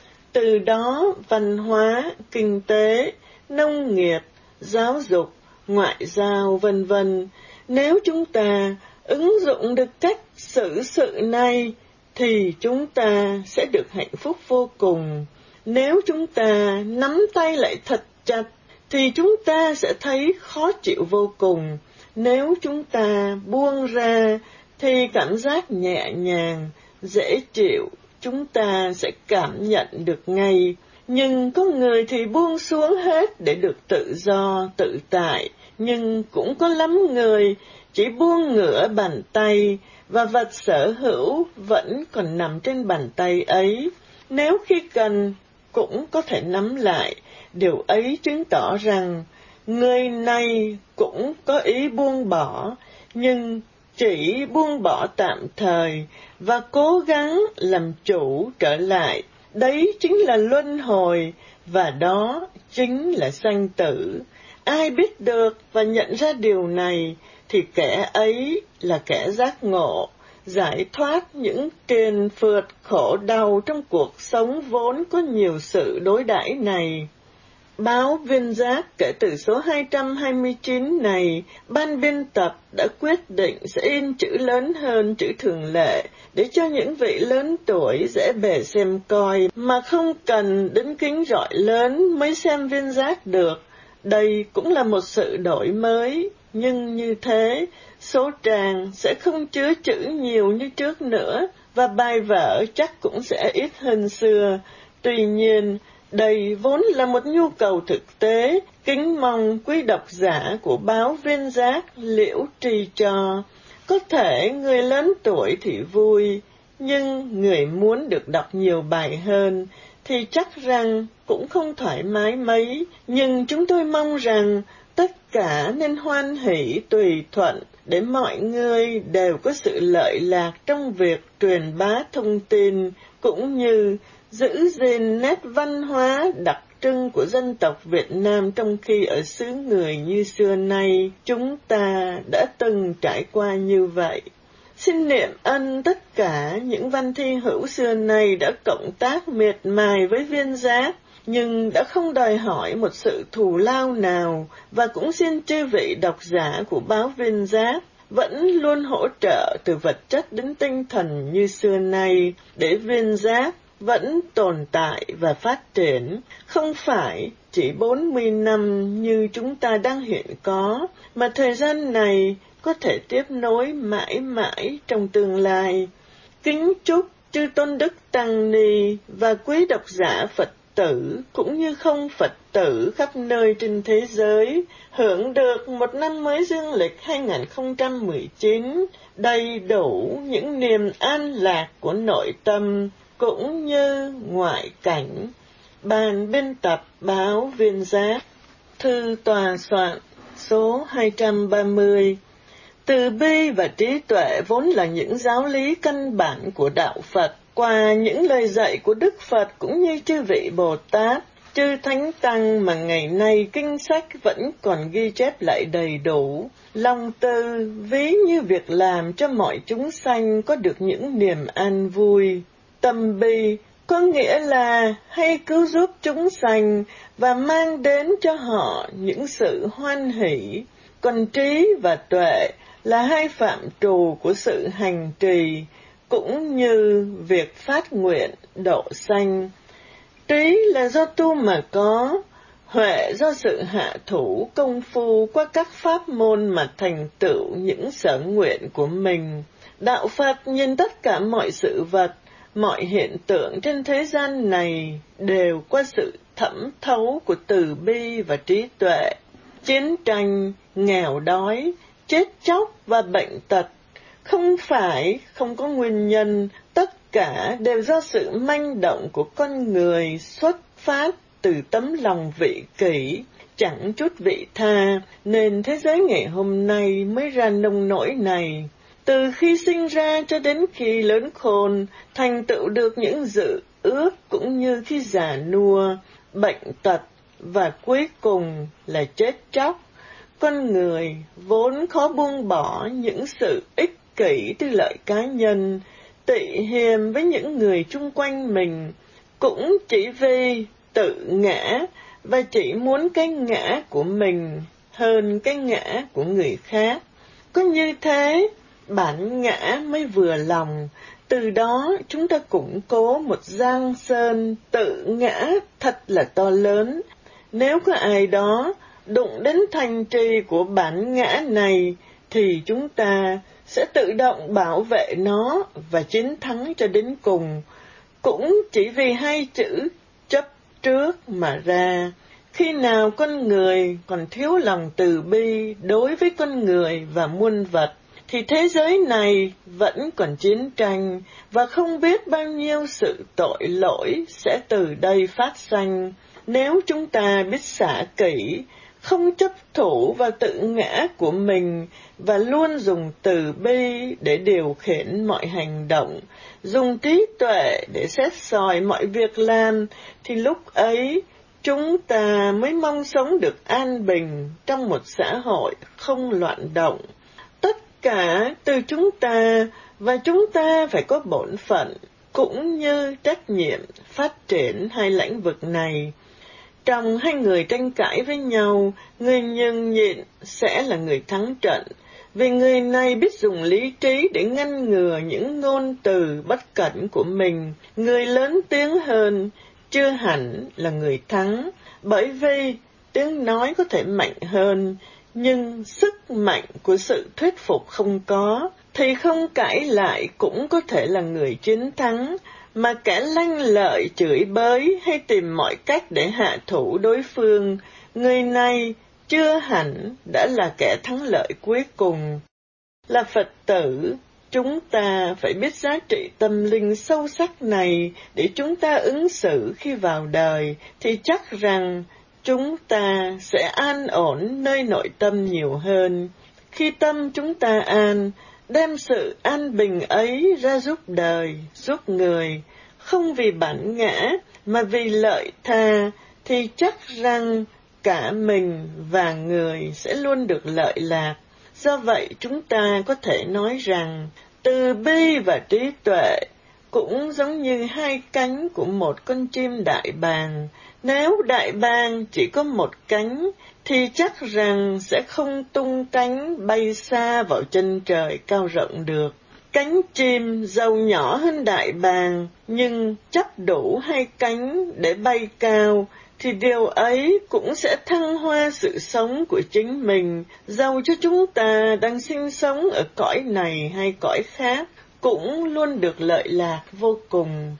S1: Từ đó văn hóa, kinh tế, nông nghiệp, giáo dục, ngoại giao vân vân, nếu chúng ta ứng dụng được cách xử sự này thì chúng ta sẽ được hạnh phúc vô cùng. Nếu chúng ta nắm tay lại thật chặt thì chúng ta sẽ thấy khó chịu vô cùng. Nếu chúng ta buông ra thì cảm giác nhẹ nhàng, dễ chịu, chúng ta sẽ cảm nhận được ngay. Nhưng có người thì buông xuống hết để được tự do, tự tại, nhưng cũng có lắm người chỉ buông ngửa bàn tay và vật sở hữu vẫn còn nằm trên bàn tay ấy. Nếu khi cần cũng có thể nắm lại, điều ấy chứng tỏ rằng người này cũng có ý buông bỏ, nhưng chỉ buông bỏ tạm thời và cố gắng làm chủ trở lại. Đấy chính là luân hồi, và đó chính là sanh tử. Ai biết được và nhận ra điều này thì kẻ ấy là kẻ giác ngộ, giải thoát những triền phượt khổ đau trong cuộc sống vốn có nhiều sự đối đãi này. Báo Viên Giác kể từ số hai trăm hai mươi chín này, ban biên tập đã quyết định sẽ in chữ lớn hơn chữ thường lệ, để cho những vị lớn tuổi dễ bề xem coi, mà không cần đến kính rọi lớn mới xem Viên Giác được. Đây cũng là một sự đổi mới, nhưng như thế, số trang sẽ không chứa chữ nhiều như trước nữa, và bài vở chắc cũng sẽ ít hơn xưa. Tuy nhiên, đây vốn là một nhu cầu thực tế, kính mong quý độc giả của báo Viên Giác liễu tri cho. Có thể người lớn tuổi thì vui, nhưng người muốn được đọc nhiều bài hơn thì chắc rằng cũng không thoải mái mấy. Nhưng chúng tôi mong rằng tất cả nên hoan hỷ tùy thuận, để mọi người đều có sự lợi lạc trong việc truyền bá thông tin, cũng như giữ gìn nét văn hóa đặc trưng của dân tộc Việt Nam trong khi ở xứ người như xưa nay chúng ta đã từng trải qua như vậy. Xin niệm ân tất cả những văn thi hữu xưa nay đã cộng tác miệt mài với Viên Giác, nhưng đã không đòi hỏi một sự thù lao nào, và cũng xin chư vị độc giả của báo Viên Giác vẫn luôn hỗ trợ từ vật chất đến tinh thần như xưa nay, để Viên Giác vẫn tồn tại và phát triển, không phải chỉ bốn mươi năm như chúng ta đang hiện có, mà thời gian này có thể tiếp nối mãi mãi trong tương lai. Kính chúc chư tôn đức tăng ni và quý độc giả Phật tử cũng như không Phật tử khắp nơi trên thế giới hưởng được một năm mới dương lịch hai không một chín đầy đủ những niềm an lạc của nội tâm cũng như ngoại cảnh. Ban biên tập báo Viên Giác, thư tòa soạn số hai trăm ba mươi. Từ bi và trí tuệ vốn là những giáo lý căn bản của đạo Phật. Qua những lời dạy của Đức Phật cũng như chư vị Bồ Tát, chư Thánh Tăng mà ngày nay kinh sách vẫn còn ghi chép lại đầy đủ, lòng từ ví như việc làm cho mọi chúng sanh có được những niềm an vui. Tâm bi có nghĩa là hay cứu giúp chúng sanh và mang đến cho họ những sự hoan hỷ. Còn trí và tuệ là hai phạm trù của sự hành trì, cũng như việc phát nguyện độ sanh. Trí là do tu mà có, huệ do sự hạ thủ công phu qua các pháp môn mà thành tựu những sở nguyện của mình. Đạo Phật nhìn tất cả mọi sự vật, mọi hiện tượng trên thế gian này đều qua sự thẩm thấu của từ bi và trí tuệ. Chiến tranh, nghèo đói, chết chóc và bệnh tật không phải không có nguyên nhân, tất cả đều do sự manh động của con người xuất phát từ tấm lòng vị kỷ, chẳng chút vị tha, nên thế giới ngày hôm nay mới ra nông nỗi này. Từ khi sinh ra cho đến khi lớn khôn, thành tựu được những dự ước cũng như khi già nua, bệnh tật và cuối cùng là chết chóc. Con người vốn khó buông bỏ những sự ích kỷ tư lợi cá nhân, tị hiềm với những người chung quanh mình, cũng chỉ vì tự ngã và chỉ muốn cái ngã của mình hơn cái ngã của người khác. Có như thế, bản ngã mới vừa lòng, từ đó chúng ta củng cố một giang sơn tự ngã thật là to lớn. Nếu có ai đó đụng đến thành trì của bản ngã này, thì chúng ta sẽ tự động bảo vệ nó và chiến thắng cho đến cùng, cũng chỉ vì hai chữ chấp trước mà ra. Khi nào con người còn thiếu lòng từ bi đối với con người và muôn vật, thì thế giới này vẫn còn chiến tranh, và không biết bao nhiêu sự tội lỗi sẽ từ đây phát sanh. Nếu chúng ta biết xả kỷ, không chấp thủ vào tự ngã của mình, và luôn dùng từ bi để điều khiển mọi hành động, dùng trí tuệ để xét soi mọi việc làm, thì lúc ấy chúng ta mới mong sống được an bình trong một xã hội không loạn động. Tất cả từ chúng ta, và chúng ta phải có bổn phận cũng như trách nhiệm phát triển hai lĩnh vực này. Trong hai người tranh cãi với nhau, người nhường nhịn sẽ là người thắng trận, vì người này biết dùng lý trí để ngăn ngừa những ngôn từ bất cẩn của mình. Người lớn tiếng hơn chưa hẳn là người thắng, bởi vì tiếng nói có thể mạnh hơn, nhưng sức mạnh của sự thuyết phục không có, thì không cãi lại cũng có thể là người chiến thắng, mà kẻ lanh lợi chửi bới hay tìm mọi cách để hạ thủ đối phương, người này chưa hẳn đã là kẻ thắng lợi cuối cùng. Là Phật tử, chúng ta phải biết giá trị tâm linh sâu sắc này để chúng ta ứng xử khi vào đời, thì chắc rằng chúng ta sẽ an ổn nơi nội tâm nhiều hơn. Khi tâm chúng ta an, đem sự an bình ấy ra giúp đời, giúp người, không vì bản ngã mà vì lợi tha, thì chắc rằng cả mình và người sẽ luôn được lợi lạc. Do vậy chúng ta có thể nói rằng từ bi và trí tuệ cũng giống như hai cánh của một con chim đại bàng. Nếu đại bàng chỉ có một cánh, thì chắc rằng sẽ không tung cánh bay xa vào chân trời cao rộng được. Cánh chim dầu nhỏ hơn đại bàng, nhưng chắp đủ hai cánh để bay cao, thì điều ấy cũng sẽ thăng hoa sự sống của chính mình, dầu cho chúng ta đang sinh sống ở cõi này hay cõi khác, cũng luôn được lợi lạc vô cùng.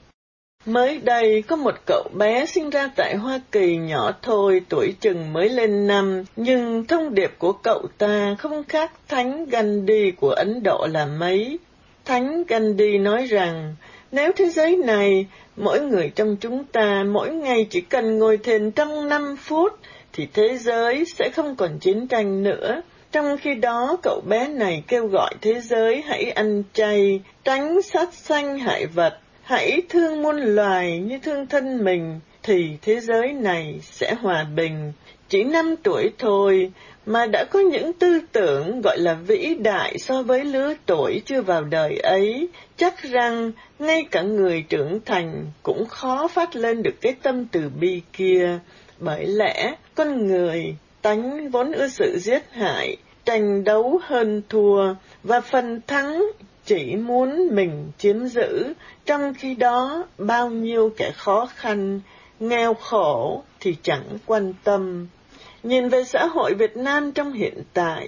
S1: Mới đây có một cậu bé sinh ra tại Hoa Kỳ nhỏ thôi, tuổi chừng mới lên năm, nhưng thông điệp của cậu ta không khác Thánh Gandhi của Ấn Độ là mấy. Thánh Gandhi nói rằng, nếu thế giới này, mỗi người trong chúng ta mỗi ngày chỉ cần ngồi thiền trong năm phút, thì thế giới sẽ không còn chiến tranh nữa. Trong khi đó, cậu bé này kêu gọi thế giới hãy ăn chay, tránh sát sanh hại vật, hãy thương muôn loài như thương thân mình, thì thế giới này sẽ hòa bình. Chỉ năm tuổi thôi mà đã có những tư tưởng gọi là vĩ đại so với lứa tuổi chưa vào đời ấy, chắc rằng ngay cả người trưởng thành cũng khó phát lên được cái tâm từ bi kia. Bởi lẽ con người tánh vốn ưa sự giết hại, tranh đấu hơn thua, và phần thắng chỉ muốn mình chiếm giữ, trong khi đó bao nhiêu kẻ khó khăn, nghèo khổ thì chẳng quan tâm. Nhìn về xã hội Việt Nam trong hiện tại,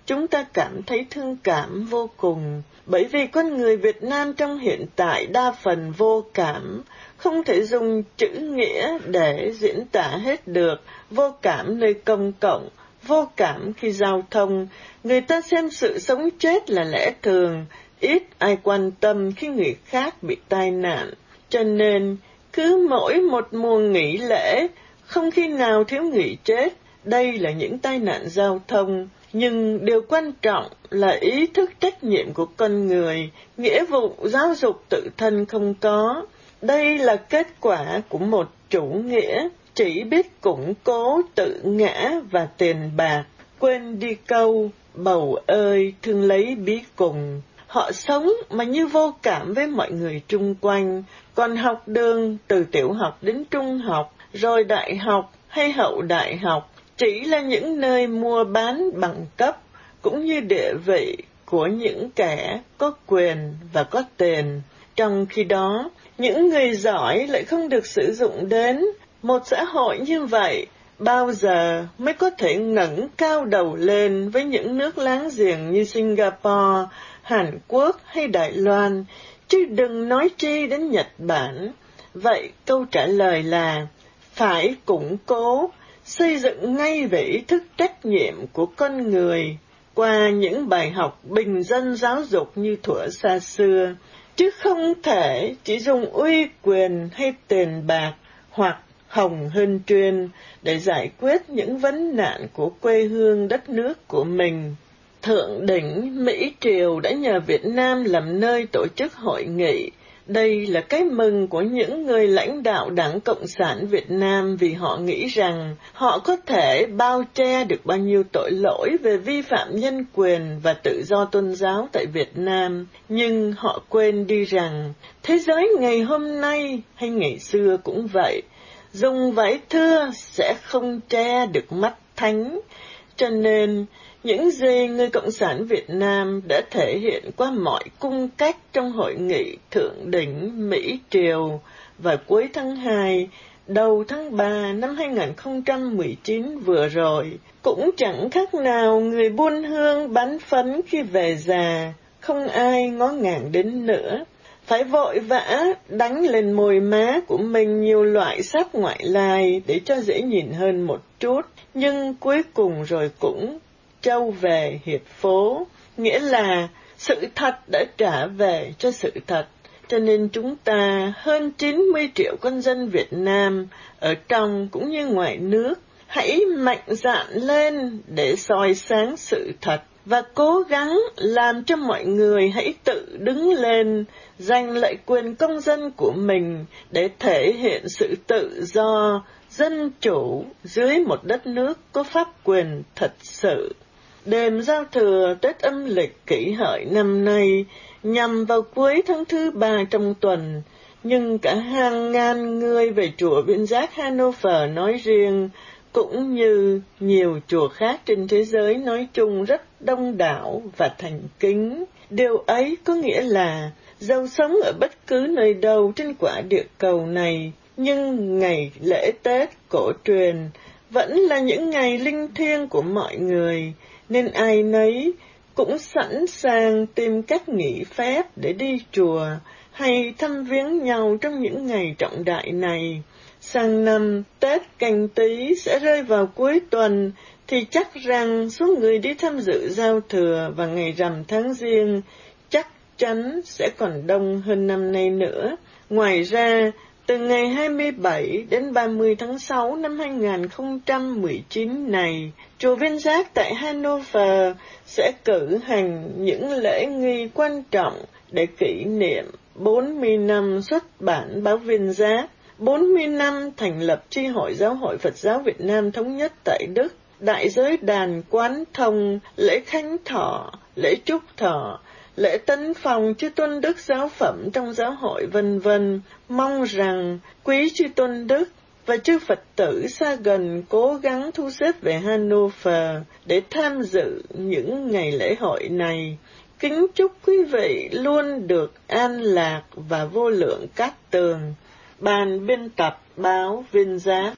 S1: chúng ta cảm thấy thương cảm vô cùng, bởi vì con người Việt Nam trong hiện tại đa phần vô cảm, không thể dùng chữ nghĩa để diễn tả hết được. Vô cảm nơi công cộng, vô cảm khi giao thông, người ta xem sự sống chết là lẽ thường, ít ai quan tâm khi người khác bị tai nạn. Cho nên, cứ mỗi một mùa nghỉ lễ, không khi nào thiếu người chết. Đây là những tai nạn giao thông, nhưng điều quan trọng là ý thức trách nhiệm của con người, nghĩa vụ giáo dục tự thân không có. Đây là kết quả của một chủ nghĩa chỉ biết củng cố tự ngã và tiền bạc, quên đi câu bầu ơi thương lấy bí cùng. Họ sống mà như vô cảm với mọi người chung quanh, còn học đường từ tiểu học đến trung học, rồi đại học hay hậu đại học, chỉ là những nơi mua bán bằng cấp, cũng như địa vị của những kẻ có quyền và có tiền. Trong khi đó, những người giỏi lại không được sử dụng đến. Một xã hội như vậy, bao giờ mới có thể ngẩng cao đầu lên với những nước láng giềng như Singapore, Hàn Quốc hay Đài Loan, chứ đừng nói chi đến Nhật Bản. Vậy câu trả lời là phải củng cố, xây dựng ngay về ý thức trách nhiệm của con người qua những bài học bình dân giáo dục như thuở xa xưa, chứ không thể chỉ dùng uy quyền hay tiền bạc hoặc hồng hân truyền để giải quyết những vấn nạn của quê hương đất nước của mình. Thượng đỉnh Mỹ Triều đã nhờ Việt Nam làm nơi tổ chức hội nghị. Đây là cái mừng của những người lãnh đạo Đảng Cộng sản Việt Nam, vì họ nghĩ rằng họ có thể bao che được bao nhiêu tội lỗi về vi phạm nhân quyền và tự do tôn giáo tại Việt Nam. Nhưng họ quên đi rằng thế giới ngày hôm nay hay ngày xưa cũng vậy, dùng vải thưa sẽ không che được mắt thánh. Cho nên, những gì người Cộng sản Việt Nam đã thể hiện qua mọi cung cách trong hội nghị thượng đỉnh Mỹ Triều vào cuối tháng hai, đầu tháng ba năm hai nghìn không trăm mười chín vừa rồi, cũng chẳng khác nào người buôn hương bán phấn khi về già, không ai ngó ngàng đến nữa. Phải vội vã đánh lên môi má của mình nhiều loại sáp ngoại lai để cho dễ nhìn hơn một chút, nhưng cuối cùng rồi cũng trâu về hiệp phố, nghĩa là sự thật đã trả về cho sự thật. Cho nên chúng ta, hơn chín mươi triệu con dân Việt Nam, ở trong cũng như ngoài nước, hãy mạnh dạn lên để soi sáng sự thật và cố gắng làm cho mọi người hãy tự đứng lên, giành lại quyền công dân của mình để thể hiện sự tự do, dân chủ dưới một đất nước có pháp quyền thật sự. Đêm giao thừa Tết âm lịch Kỷ Hợi năm nay nhằm vào cuối tháng thứ ba trong tuần, nhưng cả hàng ngàn người về chùa Viên Giác Hanover nói riêng, cũng như nhiều chùa khác trên thế giới nói chung rất đông đảo và thành kính. Điều ấy có nghĩa là dẫu sống ở bất cứ nơi đâu trên quả địa cầu này, nhưng ngày lễ Tết cổ truyền vẫn là những ngày linh thiêng của mọi người, nên ai nấy cũng sẵn sàng tìm cách nghỉ phép để đi chùa hay thăm viếng nhau trong những ngày trọng đại này. Sang năm Tết Canh Tý sẽ rơi vào cuối tuần, thì chắc rằng số người đi tham dự giao thừa và ngày rằm tháng Giêng chắc chắn sẽ còn đông hơn năm nay nữa. Ngoài ra, từ ngày hai mươi bảy đến ba mươi tháng sáu năm hai nghìn không trăm mười chín này, chùa Viên Giác tại Hanover sẽ cử hành những lễ nghi quan trọng để kỷ niệm bốn mươi năm xuất bản báo Viên Giác, bốn mươi năm thành lập Chi hội Giáo hội Phật giáo Việt Nam Thống nhất tại Đức, đại giới đàn quán thông, lễ khánh thọ, lễ chúc thọ, lễ tấn phong chư tôn đức giáo phẩm trong giáo hội vân vân. Mong rằng quý chư tôn đức và chư Phật tử xa gần cố gắng thu xếp về Hanover để tham dự những ngày lễ hội này. Kính chúc quý vị luôn được an lạc và vô lượng cát tường. Ban biên tập báo Viên Giác.